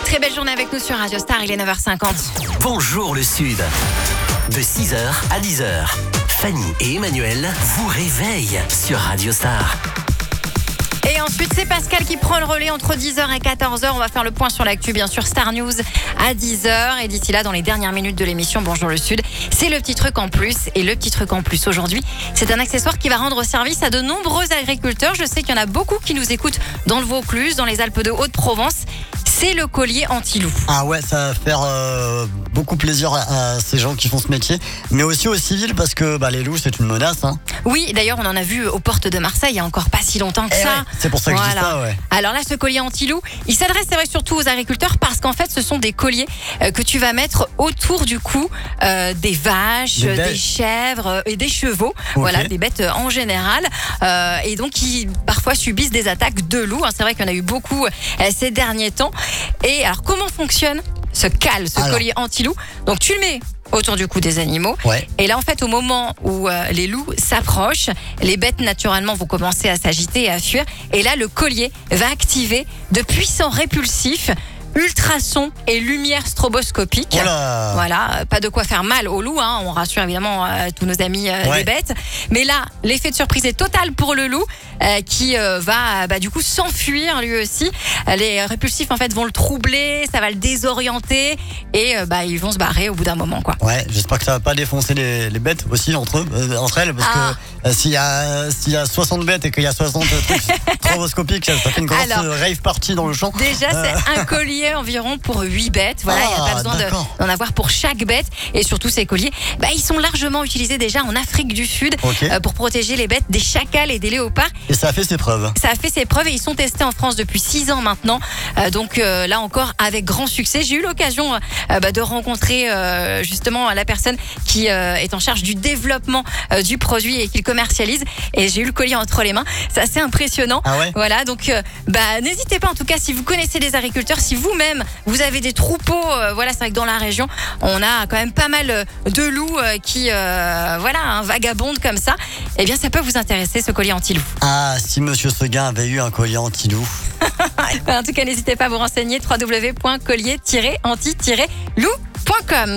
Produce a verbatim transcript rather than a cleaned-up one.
Très belle journée avec nous sur Radio Star, il est neuf heures cinquante. Bonjour le Sud. De six heures à dix heures, Fanny et Emmanuel vous réveillent sur Radio Star. Et ensuite, c'est Pascal qui prend le relais entre dix heures et quatorze heures. On va faire le point sur l'actu, bien sûr, Star News à dix heures. Et d'ici là, dans les dernières minutes de l'émission Bonjour le Sud, c'est le petit truc en plus. Et le petit truc en plus aujourd'hui, c'est un accessoire qui va rendre service à de nombreux agriculteurs. Je sais qu'il y en a beaucoup qui nous écoutent dans le Vaucluse, dans les Alpes de Haute-Provence. C'est le collier anti-loup. Ah ouais, ça va faire euh, beaucoup plaisir à, à ces gens qui font ce métier, mais aussi aux civils parce que bah, les loups c'est une menace. Hein. Oui, d'ailleurs on en a vu aux portes de Marseille il y a encore pas si longtemps que Eh ça. ouais, c'est pour ça que voilà. je dis ça, ouais. Alors là, ce collier anti-loup, il s'adresse c'est vrai surtout aux agriculteurs parce qu'en fait ce sont des colliers euh, que tu vas mettre autour du cou euh, des vaches, des, des chèvres euh, et des chevaux. Okay. Voilà, des bêtes euh, en général euh, et donc qui parfois subissent des attaques de loups. Hein. C'est vrai qu'il y en a eu beaucoup euh, ces derniers temps. Et alors comment fonctionne ce cal, ce alors. collier anti-loup? Donc tu le mets autour du cou des animaux. Ouais. Et là, en fait, au moment où euh, les loups s'approchent, les bêtes, naturellement, vont commencer à s'agiter et à fuir. Et là, le collier va activer de puissants répulsifs, ultrasons et lumière stroboscopique. Voilà. Voilà, pas de quoi faire mal aux loups, hein. On rassure évidemment euh, tous nos amis euh, Ouais. les bêtes. Mais là, l'effet de surprise est total pour le loup euh, qui euh, va bah, du coup s'enfuir lui aussi. Les répulsifs en fait vont le troubler, ça va le désorienter et euh, bah, ils vont se barrer au bout d'un moment, quoi. Ouais, j'espère que ça va pas défoncer les, les bêtes aussi entre eux, euh, entre elles, parce Ah. que euh, s'il y a s'il y a soixante bêtes et qu'il y a soixante trucs stroboscopiques, ça fait une grosse Alors, euh, rave party dans le champ. Déjà, Euh, c'est un collier environ pour huit bêtes. Voilà, il n'y a Ah, pas besoin de- d'accord. d'en avoir pour chaque bête. Et surtout, ces colliers, bah, ils sont largement utilisés déjà en Afrique du Sud Ok. euh, pour protéger les bêtes des chacals et des léopards. Et ça a fait ses preuves. Ça a fait ses preuves et ils sont testés en France depuis six ans maintenant. Euh, donc euh, là encore, avec grand succès. J'ai eu l'occasion euh, bah, de rencontrer euh, justement la personne qui euh, est en charge du développement euh, du produit et qui le commercialise. Et j'ai eu le collier entre les mains. C'est assez impressionnant. Ah ouais. Voilà, donc euh, bah, n'hésitez pas en tout cas si vous connaissez des agriculteurs, si vous-même vous avez des troupeaux, euh, voilà, c'est vrai que dans la région, on a quand même pas mal euh, de loups euh, qui, euh, voilà, hein, vagabondent comme ça. Eh bien, ça peut vous intéresser ce collier anti-loup. Ah, si Monsieur Seguin avait eu un collier anti-loup. En tout cas, n'hésitez pas à vous renseigner w w w point collier tiret anti tiret loup point com.